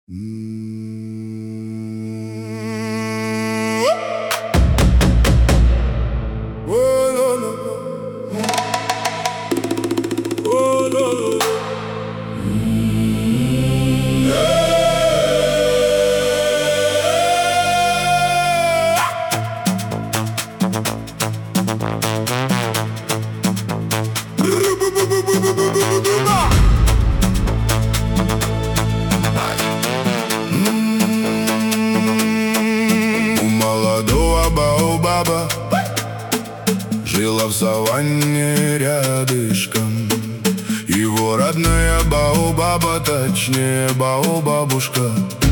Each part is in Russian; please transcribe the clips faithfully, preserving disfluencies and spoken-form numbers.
Баобаба жила в саванне рядышком. Его родная Баобаба, точнее Баобабушка.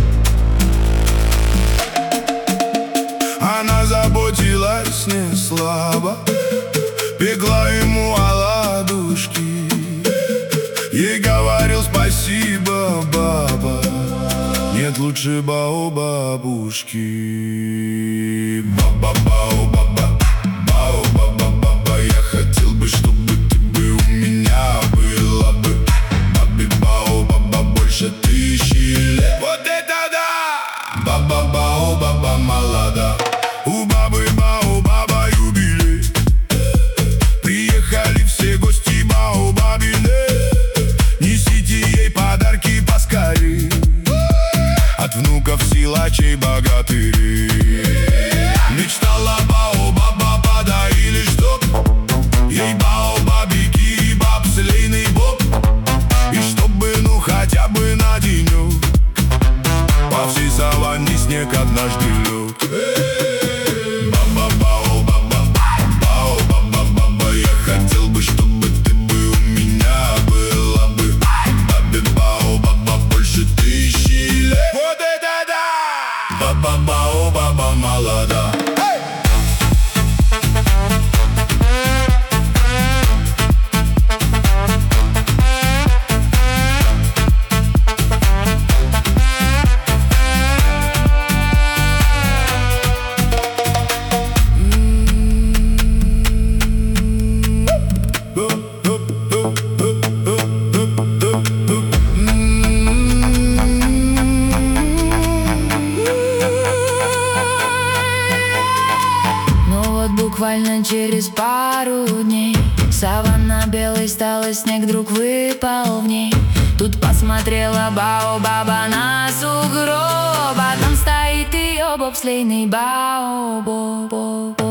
Она заботилась не слабо, пекла ему оладушки. Ей говорил спасибо, баба, нет лучше Баобабушки. Баба-баобаба, Баобаба-баба, я хотел бы, чтобы ты бы у меня была бы. Баби-баобаба, больше тысячи лет. Вот это да! Баба-баобаба молода, у бабы Баобаба юбилей. Приехали все гости Баобабины, несите ей подарки поскорей. От внуков силачей богатырей. Мечтала Баобаба подарили, чтоб ей Баобабики и бобслейный боб. И чтобы, ну хотя бы на денек по всей саванне снег однажды лег. Баба-баобаба, Баобаба-баба, я хотел бы, чтобы ты бы у меня была бы. Баби-баобаба, больше тысячи лет. Вот это да! Баба-баобаба молода. Буквально через пару дней саванна белой стала, снег вдруг выпал в ней. Тут посмотрела Баобаба на сугроб, а там стоит ее бобслейный Баобаб.